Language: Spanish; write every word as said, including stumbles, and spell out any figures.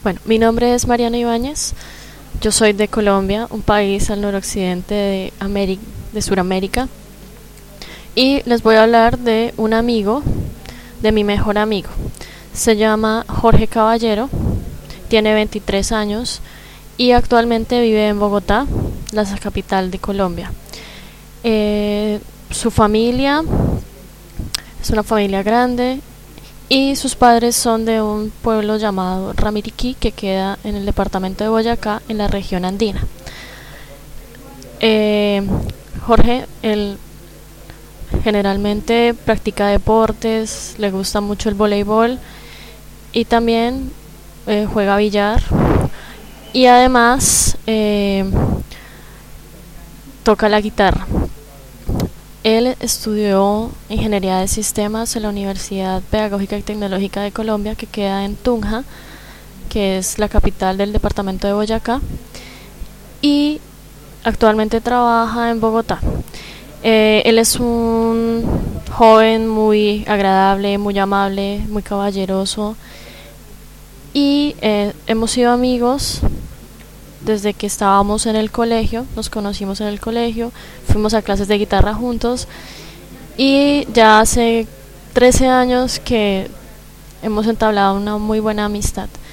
Bueno, mi nombre es Mariana Ibáñez. Yo soy de Colombia, un país al noroccidente de, Ameri- de Sudamérica. Y les voy a hablar de un amigo, de mi mejor amigo. Se llama Jorge Caballero, tiene veintitrés años y actualmente vive en Bogotá, la capital de Colombia. Eh, su familia es una familia grande y sus padres son de un pueblo llamado Ramiriquí, que queda en el departamento de Boyacá, en la región andina. Eh, Jorge, él generalmente practica deportes, le gusta mucho el voleibol y también eh, juega billar y además eh, toca la guitarra. Él estudió Ingeniería de Sistemas en la Universidad Pedagógica y Tecnológica de Colombia, que queda en Tunja, que es la capital del departamento de Boyacá, y actualmente trabaja en Bogotá. Eh, él es un joven muy agradable, muy amable, muy caballeroso, y eh, hemos sido amigos desde que estábamos en el colegio. Nos conocimos en el colegio, fuimos a clases de guitarra juntos y ya hace trece años que hemos entablado una muy buena amistad.